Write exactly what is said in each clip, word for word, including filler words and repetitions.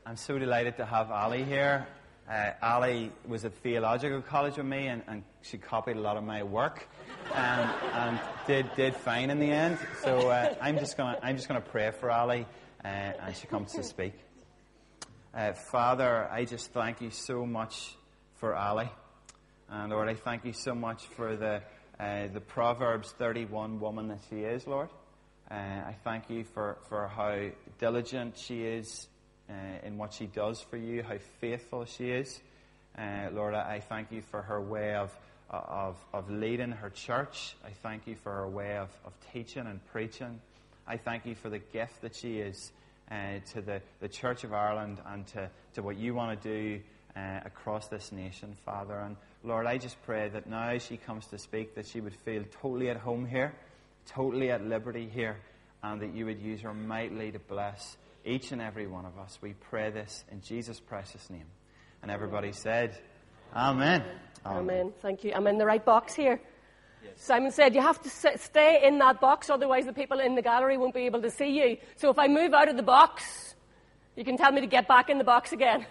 I'm so delighted to have Ali here. Uh, Ali was at theological college with me, and, and she copied a lot of my work, um, and did did fine in the end. So uh, I'm just gonna I'm just gonna pray for Ali, uh, and she comes to speak. Uh, Father, I just thank you so much for Ali, and Lord, I thank you so much for the uh, the Proverbs thirty-one woman that she is, Lord. Uh, I thank you for, for how diligent she is uh, in what she does for you, how faithful she is. Uh, Lord, I thank you for her way of, of, of leading her church. I thank you for her way of, of teaching and preaching. I thank you for the gift that she is uh, to the, the Church of Ireland and to, to what you want to do uh, across this nation, Father. And Lord, I just pray that now as she comes to speak, that she would feel totally at home here, totally at liberty here, and that you would use her mightily to bless each and every one of us. We pray this in Jesus' precious name. And everybody said, Amen. Amen. Amen. Thank you. I'm in the right box here. Yes. Simon said, you have to sit, stay in that box, otherwise the people in the gallery won't be able to see you. So if I move out of the box, you can tell me to get back in the box again.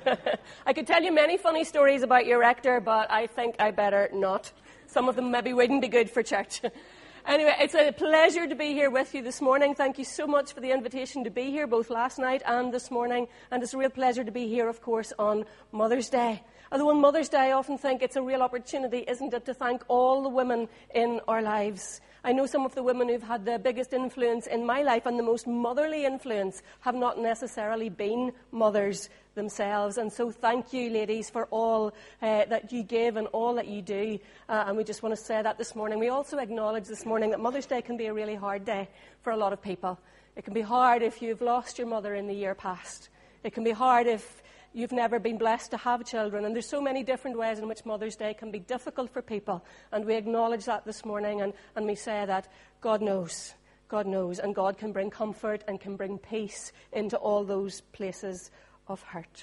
I could tell you many funny stories about your rector, but I think I better not. Some of them maybe wouldn't be good for church. Anyway, it's a pleasure to be here with you this morning. Thank you so much for the invitation to be here, both last night and this morning. And it's a real pleasure to be here, of course, on Mother's Day. Although on Mother's Day, I often think it's a real opportunity, isn't it, to thank all the women in our lives. I know some of the women who've had the biggest influence in my life and the most motherly influence have not necessarily been mothers themselves. And so thank you, ladies, for all uh, that you give and all that you do. Uh, and we just want to say that this morning. We also acknowledge this morning that Mother's Day can be a really hard day for a lot of people. It can be hard if you've lost your mother in the year past. It can be hard if you've never been blessed to have children. And there's so many different ways in which Mother's Day can be difficult for people. And we acknowledge that this morning, and, and we say that God knows. God knows. And God can bring comfort and can bring peace into all those places of hurt.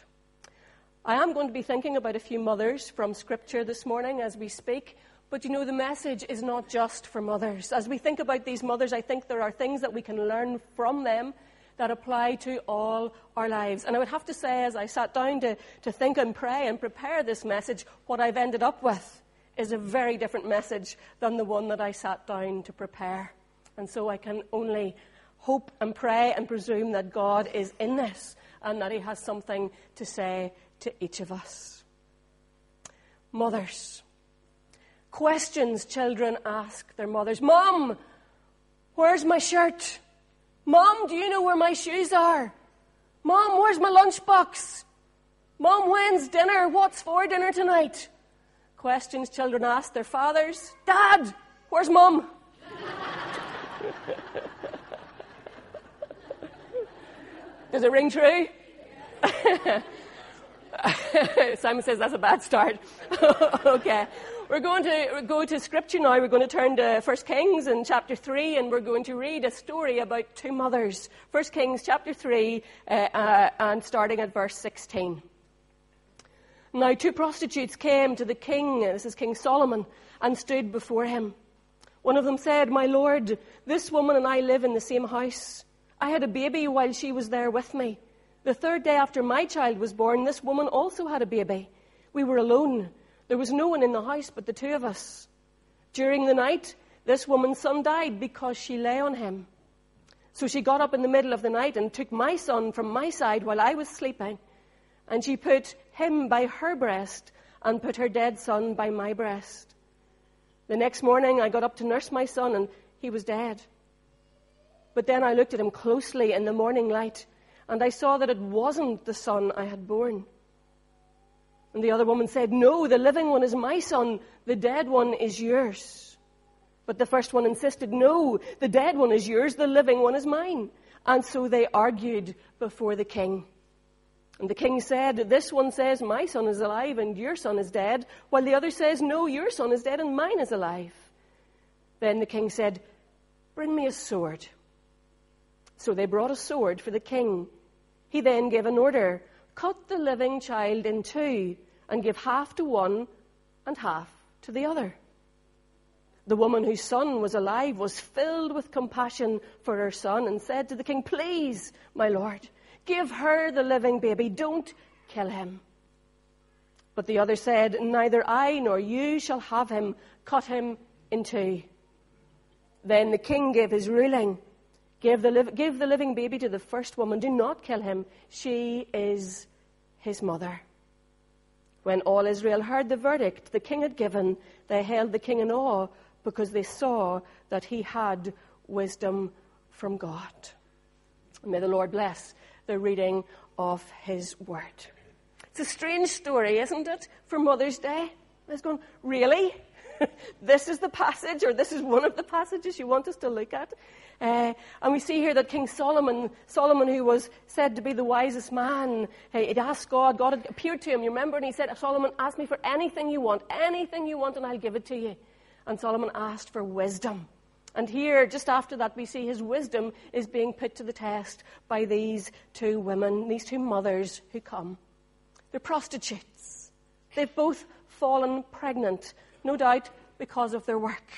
I am going to be thinking about a few mothers from Scripture this morning as we speak. But you know, the message is not just for mothers. As we think about these mothers, I think there are things that we can learn from them that apply to all our lives. And I would have to say, as I sat down to, to think and pray and prepare this message, what I've ended up with is a very different message than the one that I sat down to prepare. And so I can only hope and pray and presume that God is in this and that he has something to say to each of us. Mothers. Questions children ask their mothers. Mom, where's my shirt? Mom, do you know where my shoes are? Mom, where's my lunchbox? Mom, when's dinner? What's for dinner tonight? Questions children ask their fathers. Dad, where's Mum? Does it ring true? Simon says that's a bad start. Okay. We're going to go to Scripture now. We're going to turn to First Kings in chapter three, and we're going to read a story about two mothers. First Kings chapter three, uh, uh, and starting at verse sixteen. Now two prostitutes came to the king, this is King Solomon, and stood before him. One of them said, "My lord, this woman and I live in the same house. I had a baby while she was there with me. The third day after my child was born, this woman also had a baby. We were alone. There was no one in the house but the two of us. During the night, this woman's son died because she lay on him. So she got up in the middle of the night and took my son from my side while I was sleeping. And she put him by her breast and put her dead son by my breast. The next morning, I got up to nurse my son, and he was dead. But then I looked at him closely in the morning light, and I saw that it wasn't the son I had born. And the other woman said, "No, the living one is my son. The dead one is yours." But the first one insisted, "No, the dead one is yours. The living one is mine." And so they argued before the king. And the king said, "This one says, my son is alive and your son is dead, while the other says, no, your son is dead and mine is alive." Then the king said, "Bring me a sword." So they brought a sword for the king. He then gave an order, "Cut the living child in two, and give half to one and half to the other." The woman whose son was alive was filled with compassion for her son and said to the king, "Please, my lord, Give her the living baby. Don't kill him." But the other said, "Neither I nor you shall have him. Cut him in two." Then the king gave his ruling. Give the, li- give the living baby to the first woman. Do not kill him. She is his mother. When all Israel heard the verdict the king had given, they held the king in awe because they saw that he had wisdom from God. May the Lord bless the reading of his word. It's a strange story, isn't it, for Mother's Day? I was going, really? This is the passage, or this is one of the passages you want us to look at? Uh, and we see here that King Solomon, Solomon, who was said to be the wisest man, he had asked God, God had appeared to him, you remember, and he said, "Solomon, ask me for anything you want, anything you want, and I'll give it to you." And Solomon asked for wisdom. And here, just after that, we see his wisdom is being put to the test by these two women, these two mothers who come. They're prostitutes. They've both fallen pregnant, no doubt because of their work.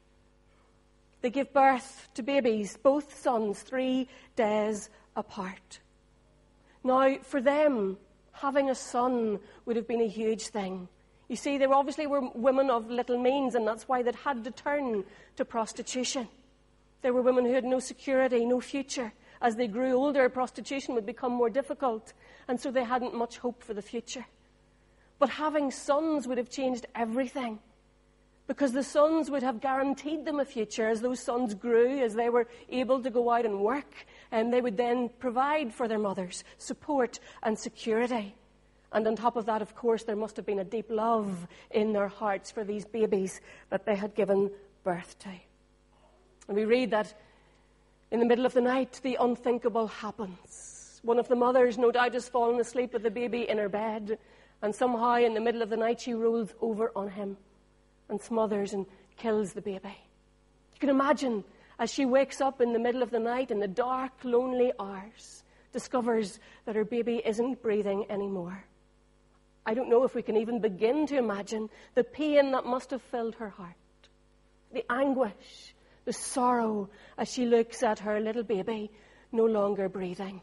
They give birth to babies, both sons, three days apart. Now, for them, having a son would have been a huge thing. You see, they obviously were women of little means, and that's why they'd had to turn to prostitution. They were women who had no security, no future. As they grew older, prostitution would become more difficult, and so they hadn't much hope for the future. But having sons would have changed everything, because the sons would have guaranteed them a future. As those sons grew, as they were able to go out and work, and they would then provide for their mothers support and security. And on top of that, of course, there must have been a deep love in their hearts for these babies that they had given birth to. And we read that in the middle of the night, the unthinkable happens. One of the mothers, no doubt, has fallen asleep with the baby in her bed, and somehow in the middle of the night she rolls over on him and smothers and kills the baby. You can imagine as she wakes up in the middle of the night in the dark, lonely hours, discovers that her baby isn't breathing anymore. I don't know if we can even begin to imagine the pain that must have filled her heart, the anguish, the sorrow as she looks at her little baby no longer breathing.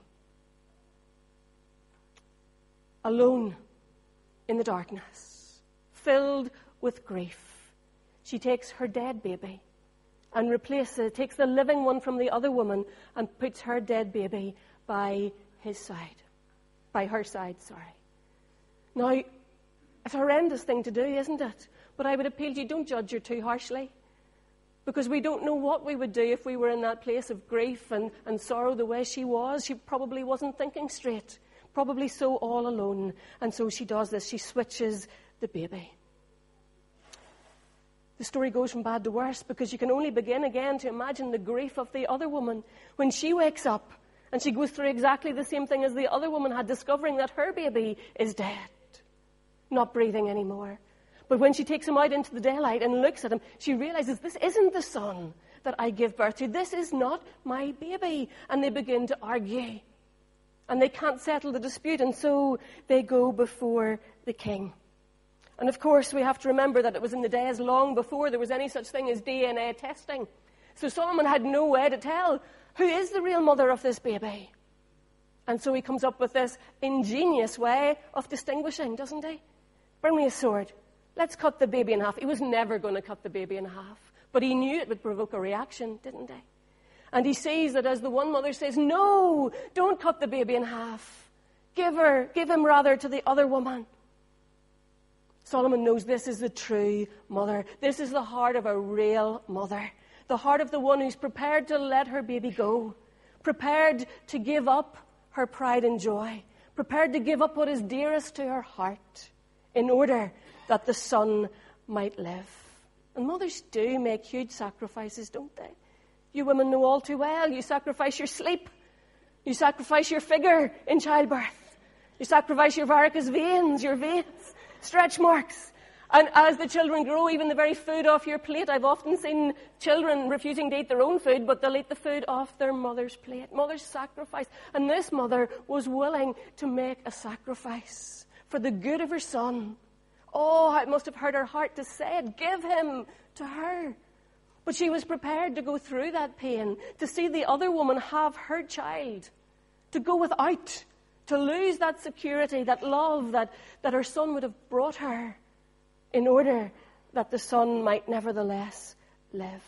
Alone in the darkness, filled with grief, she takes her dead baby and replaces, takes the living one from the other woman and puts her dead baby by his side, by her side, sorry. Now, it's a horrendous thing to do, isn't it? But I would appeal to you, don't judge her too harshly, because we don't know what we would do if we were in that place of grief and, and sorrow the way she was. She probably wasn't thinking straight, probably so all alone. And so she does this. She switches the baby. The story goes from bad to worse, because you can only begin again to imagine the grief of the other woman when she wakes up and she goes through exactly the same thing as the other woman had, discovering that her baby is dead, not breathing anymore. But when she takes him out into the daylight and looks at him, she realizes, this isn't the son that I give birth to. This is not my baby. And they begin to argue. And they can't settle the dispute, and so they go before the king. And of course, we have to remember that it was in the days long before there was any such thing as D N A testing. So Solomon had no way to tell who is the real mother of this baby. And so he comes up with this ingenious way of distinguishing, doesn't he? Bring me a sword. Let's cut the baby in half. He was never going to cut the baby in half. But he knew it would provoke a reaction, didn't he? And he sees that as the one mother says, no, don't cut the baby in half. Give her, give him rather to the other woman. Solomon knows this is the true mother. This is the heart of a real mother. The heart of the one who's prepared to let her baby go. Prepared to give up her pride and joy. Prepared to give up what is dearest to her heart in order that the son might live. And mothers do make huge sacrifices, don't they? You women know all too well. You sacrifice your sleep. You sacrifice your figure in childbirth. You sacrifice your varicose veins, your veins, stretch marks. And as the children grow, even the very food off your plate. I've often seen children refusing to eat their own food, but they'll eat the food off their mother's plate. Mothers sacrifice. And this mother was willing to make a sacrifice for the good of her son. Oh, it must have hurt her heart to say it. Give him to her. But she was prepared to go through that pain, to see the other woman have her child, to go without, to lose that security, that love that, that her son would have brought her in order that the son might nevertheless live.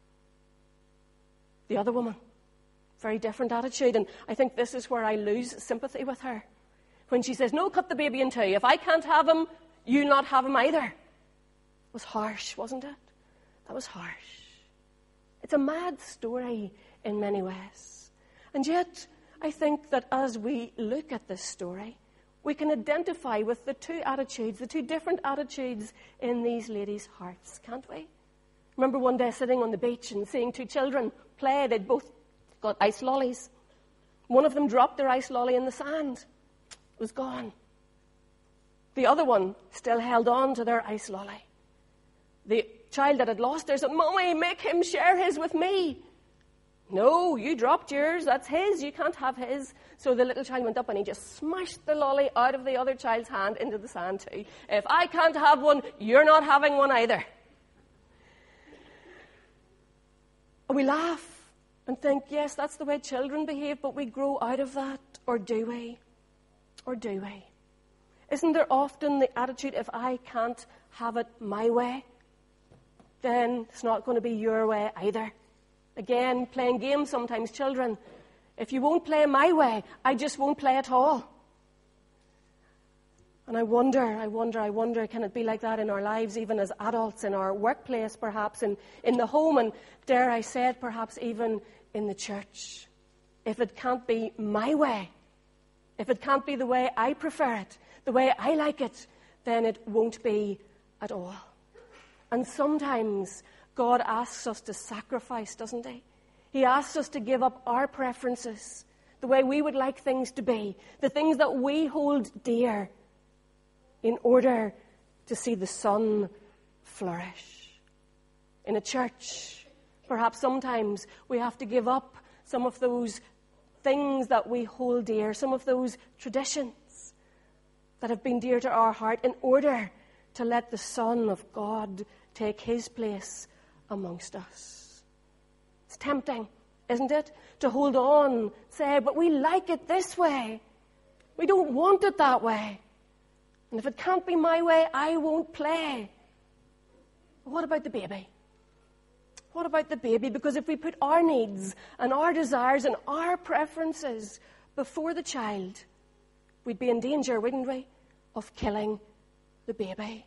The other woman, very different attitude, and I think this is where I lose sympathy with her. When she says, no, cut the baby in two. If I can't have him, you not have him either. It was harsh, wasn't it? That was harsh. It's a mad story in many ways. And yet, I think that as we look at this story, we can identify with the two attitudes, the two different attitudes in these ladies' hearts, can't we? Remember one day sitting on the beach and seeing two children play. They'd both got ice lollies. One of them dropped their ice lolly in the sand. It was gone. The other one still held on to their ice lolly. The child that had lost theirs said, Mommy, make him share his with me. No, you dropped yours. That's his. You can't have his. So the little child went up and he just smashed the lolly out of the other child's hand into the sand too. If I can't have one, you're not having one either. We laugh and think, yes, that's the way children behave, but we grow out of that. Or do we? Or do we? Isn't there often the attitude, if I can't have it my way, then it's not going to be your way either? Again, playing games sometimes, children. If you won't play my way, I just won't play at all. And I wonder, I wonder, I wonder, can it be like that in our lives, even as adults, in our workplace, perhaps, in, in the home, and dare I say it, perhaps even in the church? If it can't be my way, if it can't be the way I prefer it, the way I like it, then it won't be at all. And sometimes God asks us to sacrifice, doesn't he? He asks us to give up our preferences, the way we would like things to be, the things that we hold dear, in order to see the Son flourish. In a church, perhaps sometimes we have to give up some of those things that we hold dear, some of those traditions that have been dear to our heart, in order to let the Son of God take his place amongst us. It's tempting, isn't it, to hold on, say, but we like it this way. We don't want it that way. And if it can't be my way, I won't play. But what about the baby? What about the baby? Because if we put our needs and our desires and our preferences before the child, we'd be in danger, wouldn't we, of killing the baby.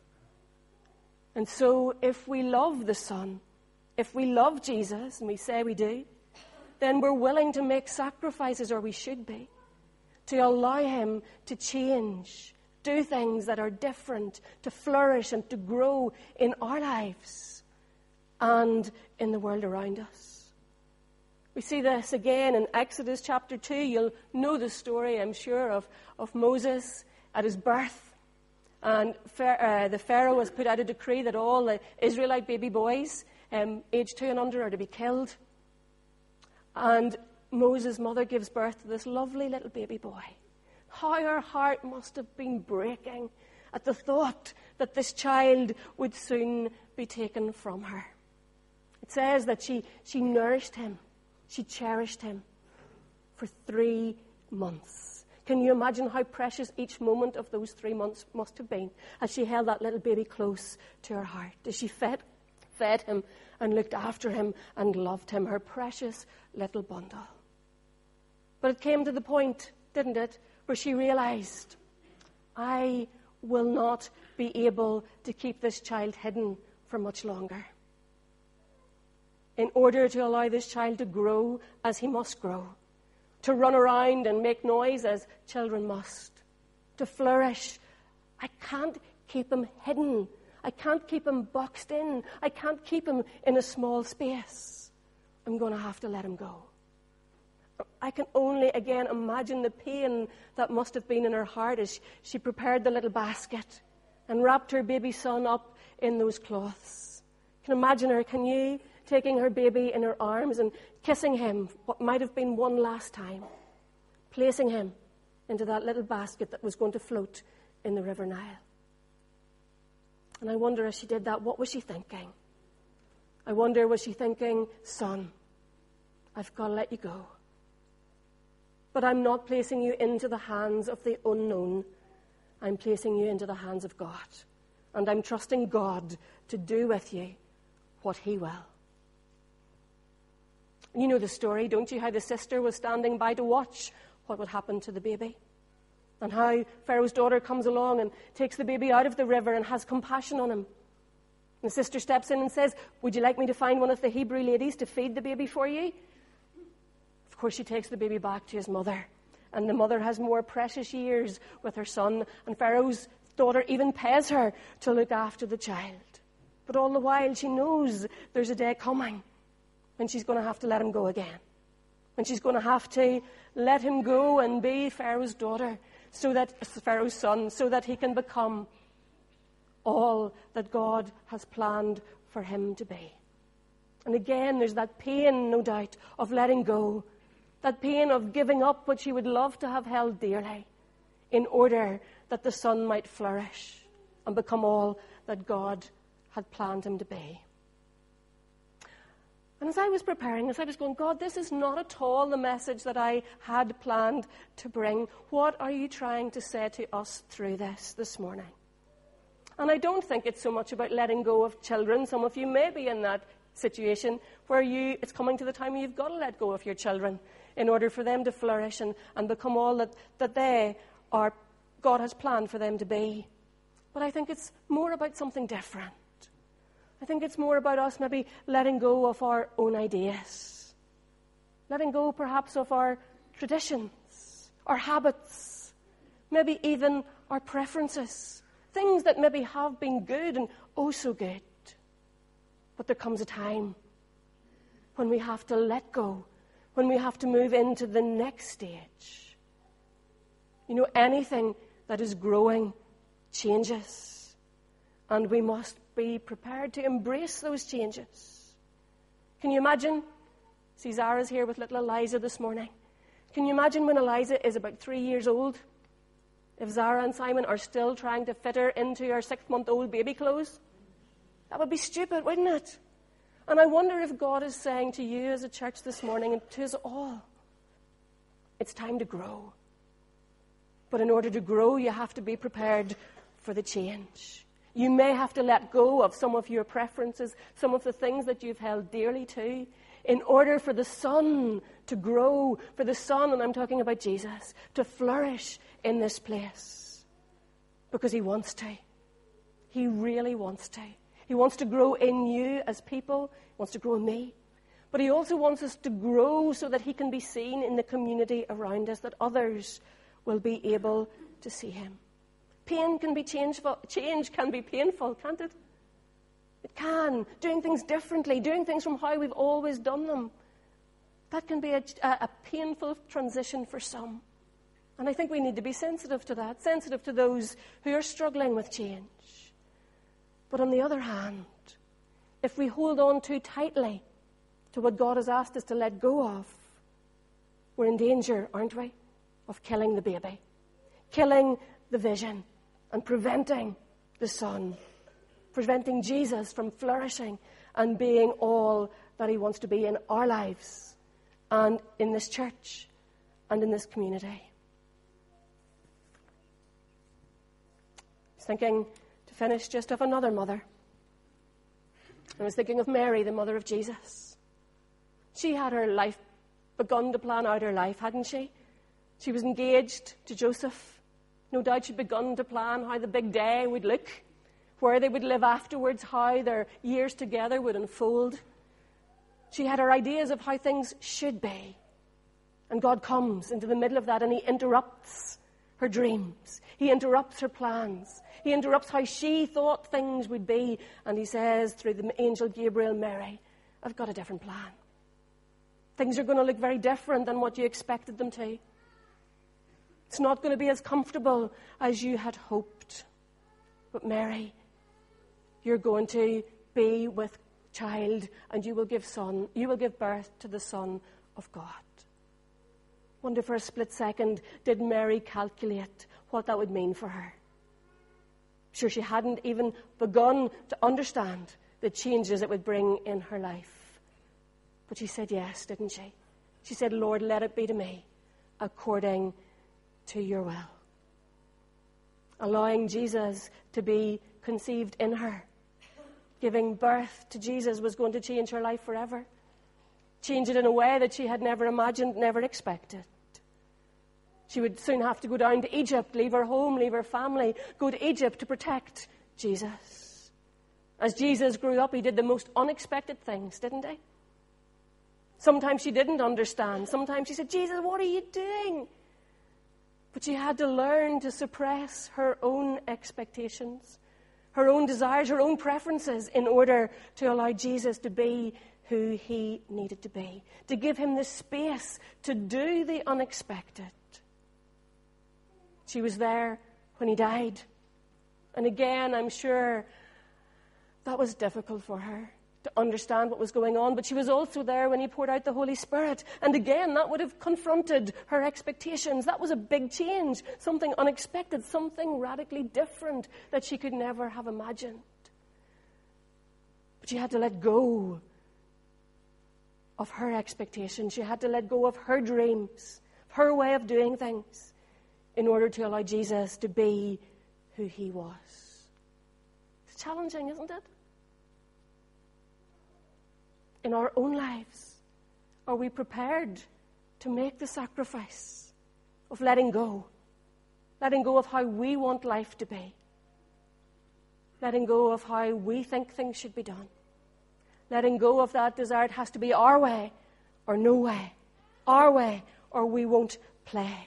And so if we love the Son, if we love Jesus, and we say we do, then we're willing to make sacrifices, or we should be, to allow him to change, do things that are different, to flourish and to grow in our lives and in the world around us. We see this again in Exodus chapter two. You'll know the story, I'm sure, of, of Moses at his birth. And uh, the Pharaoh has put out a decree that all the Israelite baby boys, um, aged two and under, are to be killed. And Moses' mother gives birth to this lovely little baby boy. How her heart must have been breaking at the thought that this child would soon be taken from her. It says that she, she nourished him, she cherished him for three months. Can you imagine how precious each moment of those three months must have been as she held that little baby close to her heart, as she fed, fed him and looked after him and loved him, her precious little bundle. But it came to the point, didn't it, where she realized, I will not be able to keep this child hidden for much longer. In order to allow this child to grow as he must grow, to run around and make noise as children must, to flourish, I can't keep him hidden. I can't keep him boxed in. I can't keep him in a small space. I'm going to have to let him go. I can only, again, imagine the pain that must have been in her heart as she prepared the little basket and wrapped her baby son up in those cloths. Can imagine her, can you, taking her baby in her arms and kissing him, what might have been one last time, placing him into that little basket that was going to float in the River Nile. And I wonder, as she did that, what was she thinking? I wonder, was she thinking, son, I've got to let you go. But I'm not placing you into the hands of the unknown. I'm placing you into the hands of God. And I'm trusting God to do with you what he will. You know the story, don't you? How the sister was standing by to watch what would happen to the baby. And how Pharaoh's daughter comes along and takes the baby out of the river and has compassion on him. And the sister steps in and says, would you like me to find one of the Hebrew ladies to feed the baby for you? Of course, she takes the baby back to his mother. And the mother has more precious years with her son. And Pharaoh's daughter even pays her to look after the child. But all the while, she knows there's a day coming when she's going to have to let him go again. When she's going to have to let him go and be Pharaoh's daughter, so that Pharaoh's son, so that he can become all that God has planned for him to be. And again, there's that pain, no doubt, of letting go. That pain of giving up what she would love to have held dearly in order that the son might flourish and become all that God had planned him to be. And as I was preparing, as I was going, God, this is not at all the message that I had planned to bring. What are you trying to say to us through this this morning? And I don't think it's so much about letting go of children. Some of you may be in that situation where you it's coming to the time where you've got to let go of your children in order for them to flourish and, and become all that, that they are, God has planned for them to be. But I think it's more about something different. I think it's more about us maybe letting go of our own ideas. Letting go perhaps of our traditions, our habits, maybe even our preferences. Things that maybe have been good and oh so good. But there comes a time when we have to let go, when we have to move into the next stage. You know, anything that is growing changes. And we must be prepared to embrace those changes. Can you imagine? See, Zara's here with little Eliza this morning. Can you imagine when Eliza is about three years old? If Zara and Simon are still trying to fit her into her six-month-old baby clothes? That would be stupid, wouldn't it? And I wonder if God is saying to you as a church this morning, and to us all, it's time to grow. But in order to grow, you have to be prepared for the change. You may have to let go of some of your preferences, some of the things that you've held dearly to, in order for the son to grow, for the son, and I'm talking about Jesus, to flourish in this place. Because he wants to. He really wants to. He wants to grow in you as people. He wants to grow in me. But he also wants us to grow so that he can be seen in the community around us, that others will be able to see him. Pain can be changeful. Change can be painful, can't it? It can. Doing things differently, doing things from how we've always done them. That can be a, a painful transition for some. And I think we need to be sensitive to that, sensitive to those who are struggling with change. But on the other hand, if we hold on too tightly to what God has asked us to let go of, we're in danger, aren't we, of killing the baby, killing the vision, and preventing the son, preventing Jesus from flourishing and being all that he wants to be in our lives and in this church and in this community. I was thinking, to finish, just of another mother. I was thinking of Mary, the mother of Jesus. She had her life, begun to plan out her life, hadn't she? She was engaged to Joseph. No doubt she'd begun to plan how the big day would look, where they would live afterwards, how their years together would unfold. She had her ideas of how things should be. And God comes into the middle of that and he interrupts her dreams. He interrupts her plans. He interrupts how she thought things would be. And he says through the angel Gabriel, Mary, I've got a different plan. Things are going to look very different than what you expected them to. It's not going to be as comfortable as you had hoped. But Mary, you're going to be with child and you will give son, you will give birth to the Son of God. Wonder for a split second, did Mary calculate what that would mean for her? Sure, she hadn't even begun to understand the changes it would bring in her life. But she said yes, didn't she? She said, Lord, let it be to me according to your will. Allowing Jesus to be conceived in her, giving birth to Jesus, was going to change her life forever. Change it in a way that she had never imagined, never expected. She would soon have to go down to Egypt, leave her home, leave her family, go to Egypt to protect Jesus. As Jesus grew up, he did the most unexpected things, didn't he? Sometimes she didn't understand. Sometimes she said, Jesus, what are you doing? But she had to learn to suppress her own expectations, her own desires, her own preferences in order to allow Jesus to be who he needed to be, to give him the space to do the unexpected. She was there when he died. And again, I'm sure that was difficult for her to understand what was going on, but she was also there when he poured out the Holy Spirit. And again, that would have confronted her expectations. That was a big change, something unexpected, something radically different that she could never have imagined. But she had to let go of her expectations. She had to let go of her dreams, her way of doing things, in order to allow Jesus to be who he was. It's challenging, isn't it? In our own lives, are we prepared to make the sacrifice of letting go? Letting go of how we want life to be. Letting go of how we think things should be done. Letting go of that desire, it has to be our way or no way. Our way or we won't play.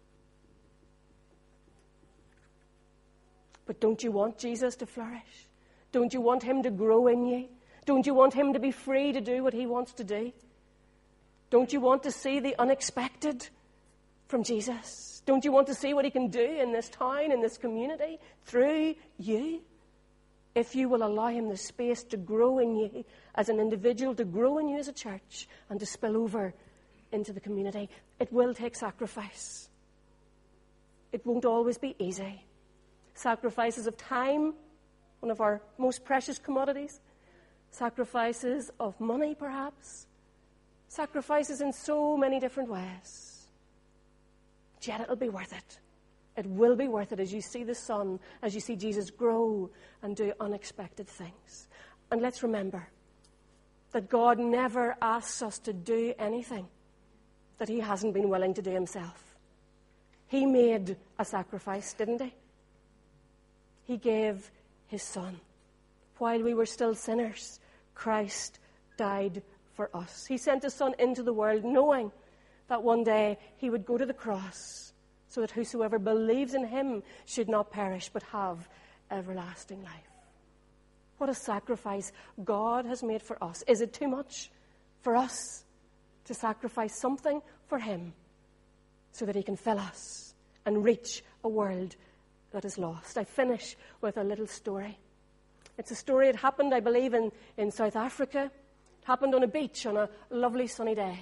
But don't you want Jesus to flourish? Don't you want him to grow in you? Don't you want him to be free to do what he wants to do? Don't you want to see the unexpected from Jesus? Don't you want to see what he can do in this town, in this community, through you? If you will allow him the space to grow in you as an individual, to grow in you as a church, and to spill over into the community. It will take sacrifice. It won't always be easy. Sacrifices of time, one of our most precious commodities. Sacrifices of money, perhaps. Sacrifices in so many different ways. Yet it'll be worth it. It will be worth it as you see the Son, as you see Jesus grow and do unexpected things. And let's remember that God never asks us to do anything that he hasn't been willing to do himself. He made a sacrifice, didn't he? He gave his Son. While we were still sinners, Christ died for us. He sent his Son into the world knowing that one day he would go to the cross so that whosoever believes in him should not perish but have everlasting life. What a sacrifice God has made for us. Is it too much for us to sacrifice something for him so that he can fill us and reach a world that is lost? I finish with a little story. It's a story that happened, I believe, in, in South Africa. It happened on a beach on a lovely sunny day.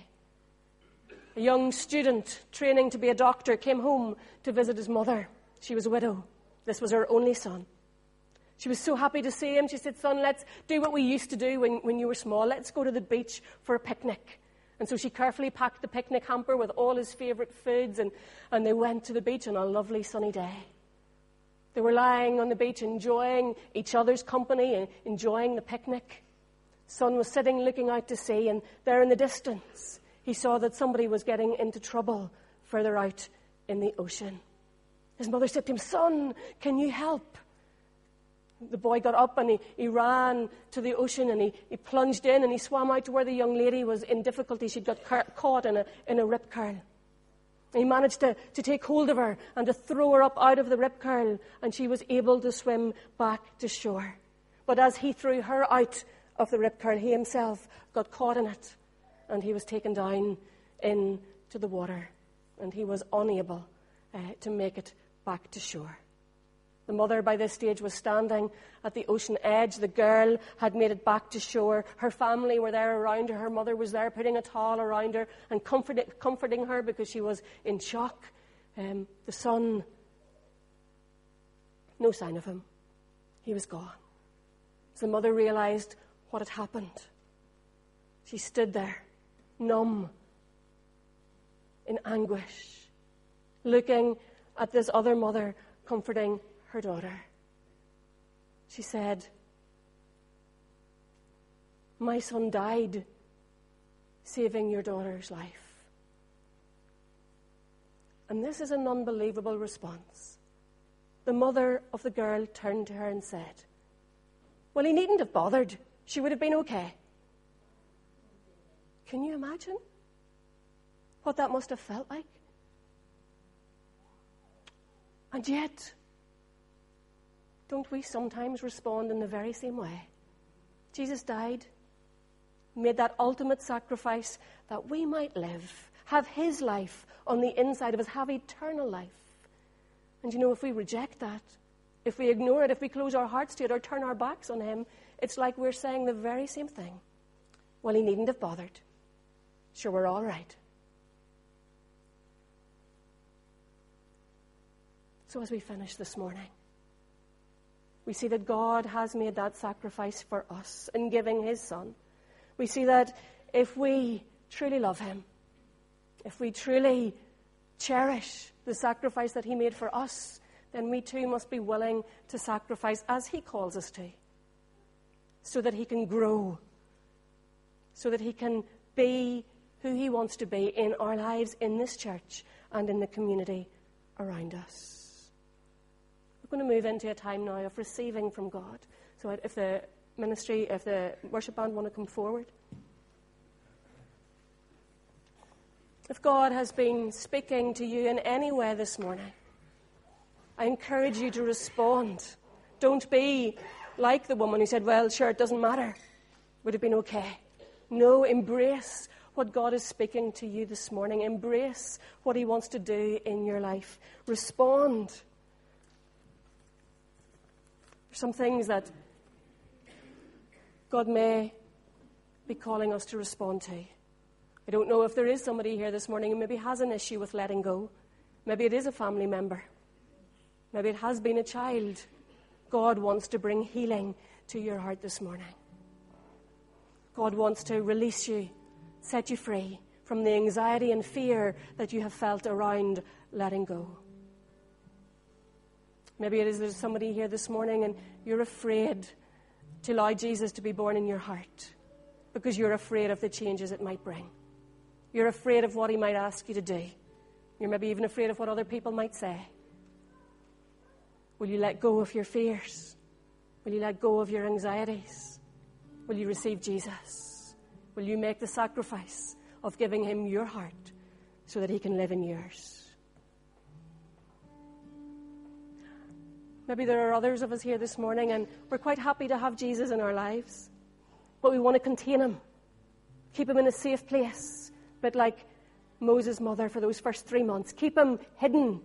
A young student training to be a doctor came home to visit his mother. She was a widow. This was her only son. She was so happy to see him. She said, son, let's do what we used to do when, when you were small. Let's go to the beach for a picnic. And so she carefully packed the picnic hamper with all his favourite foods, and, and they went to the beach on a lovely sunny day. They were lying on the beach enjoying each other's company and enjoying the picnic. Son was sitting looking out to sea, and there in the distance he saw that somebody was getting into trouble further out in the ocean. His mother said to him, son, can you help? The boy got up and he, he ran to the ocean and he, he plunged in and he swam out to where the young lady was in difficulty. She'd got car- caught in a, in a rip curl. He managed to, to take hold of her and to throw her up out of the rip curl, and she was able to swim back to shore. But as he threw her out of the rip curl, he himself got caught in it, and he was taken down into the water, and he was unable uh, to make it back to shore. The mother by this stage was standing at the ocean edge. The girl had made it back to shore. Her family were there around her. Her mother was there putting a towel around her and comforting, comforting her because she was in shock. Um, the son, no sign of him. He was gone. As the mother realized what had happened, she stood there, numb, in anguish, looking at this other mother comforting her daughter. She said, "My son died saving your daughter's life." And this is an unbelievable response. The mother of the girl turned to her and said, "Well, he needn't have bothered. She would have been okay." Can you imagine what that must have felt like? And yet, don't we sometimes respond in the very same way? Jesus died, made that ultimate sacrifice that we might live, have his life on the inside of us, have eternal life. And you know, if we reject that, if we ignore it, if we close our hearts to it or turn our backs on him, it's like we're saying the very same thing. Well, he needn't have bothered. Sure, we're all right. So as we finish this morning, we see that God has made that sacrifice for us in giving his son. We see that if we truly love him, if we truly cherish the sacrifice that he made for us, then we too must be willing to sacrifice as he calls us to, so that he can grow, so that he can be who he wants to be in our lives, in this church, and in the community around us. We're going to move into a time now of receiving from God. So if the ministry, if the worship band want to come forward. If God has been speaking to you in any way this morning, I encourage you to respond. Don't be like the woman who said, "Well, sure, it doesn't matter. Would have been okay." No, embrace what God is speaking to you this morning. Embrace what he wants to do in your life. Respond. There's some things that God may be calling us to respond to. I don't know if there is somebody here this morning who maybe has an issue with letting go. Maybe it is a family member. Maybe it has been a child. God wants to bring healing to your heart this morning. God wants to release you, set you free from the anxiety and fear that you have felt around letting go. Maybe it is there's somebody here this morning and you're afraid to allow Jesus to be born in your heart because you're afraid of the changes it might bring. You're afraid of what he might ask you to do. You're maybe even afraid of what other people might say. Will you let go of your fears? Will you let go of your anxieties? Will you receive Jesus? Will you make the sacrifice of giving him your heart so that he can live in yours? Maybe there are others of us here this morning and we're quite happy to have Jesus in our lives, but we want to contain him, keep him in a safe place, a bit like Moses' mother for those first three months. Keep him hidden.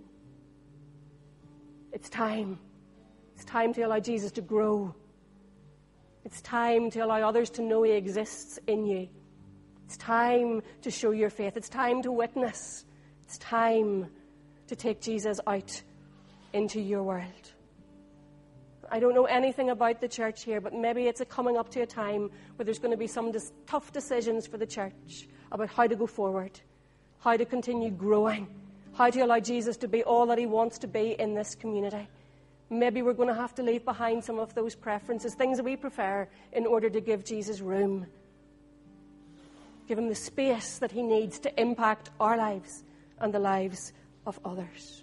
It's time. It's time to allow Jesus to grow. It's time to allow others to know he exists in you. It's time to show your faith. It's time to witness. It's time to take Jesus out into your world. I don't know anything about the church here, but maybe it's a coming up to a time where there's going to be some dis- tough decisions for the church about how to go forward, how to continue growing, how to allow Jesus to be all that he wants to be in this community. Maybe we're going to have to leave behind some of those preferences, things that we prefer, in order to give Jesus room. Give him the space that he needs to impact our lives and the lives of others.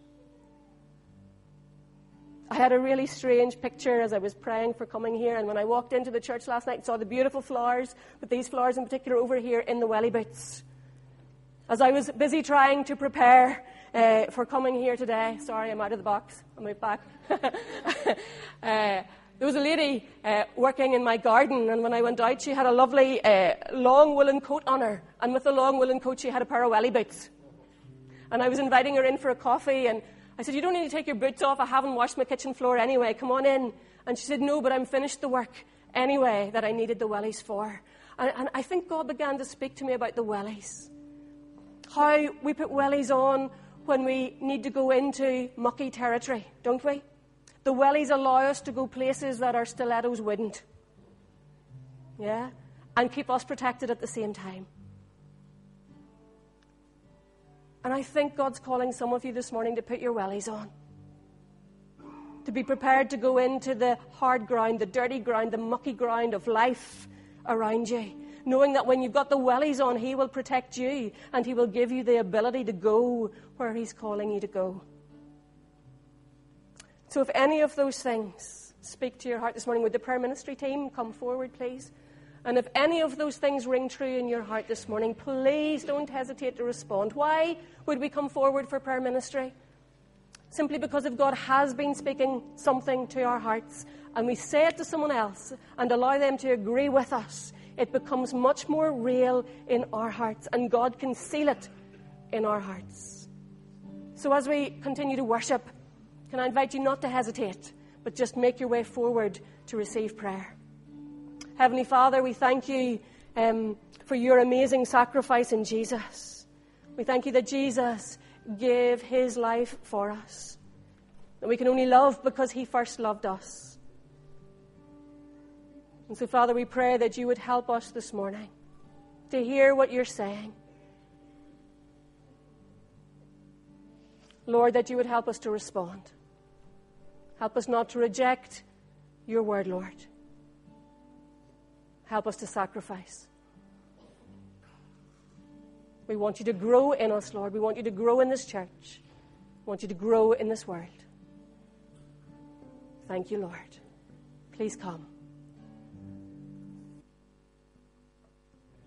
I had a really strange picture as I was praying for coming here, and when I walked into the church last night, saw the beautiful flowers, but these flowers in particular over here in the welly boots. As I was busy trying to prepare uh, for coming here today, sorry, I'm out of the box, I'll move back. uh, there was a lady uh, working in my garden, and when I went out, she had a lovely uh, long woolen coat on her, and with the long woolen coat, she had a pair of welly boots. And I was inviting her in for a coffee, and I said, "You don't need to take your boots off. I haven't washed my kitchen floor anyway. Come on in." And she said, "No, but I'm finished the work anyway that I needed the wellies for." And, and I think God began to speak to me about the wellies. How we put wellies on when we need to go into mucky territory, don't we? The wellies allow us to go places that our stilettos wouldn't. Yeah? And keep us protected at the same time. And I think God's calling some of you this morning to put your wellies on. To be prepared to go into the hard ground, the dirty ground, the mucky ground of life around you. Knowing that when you've got the wellies on, He will protect you and He will give you the ability to go where He's calling you to go. So if any of those things speak to your heart this morning, would the prayer ministry team come forward, please? And if any of those things ring true in your heart this morning, please don't hesitate to respond. Why would we come forward for prayer ministry? Simply because if God has been speaking something to our hearts and we say it to someone else and allow them to agree with us, it becomes much more real in our hearts, and God can seal it in our hearts. So as we continue to worship, can I invite you not to hesitate, but just make your way forward to receive prayer. Heavenly Father, we thank you um, for your amazing sacrifice in Jesus. We thank you that Jesus gave His life for us, that we can only love because He first loved us. And so, Father, we pray that you would help us this morning to hear what you're saying. Lord, that you would help us to respond. Help us not to reject your word, Lord. Help us to sacrifice. We want you to grow in us, Lord. We want you to grow in this church. We want you to grow in this world. Thank you, Lord. Please come.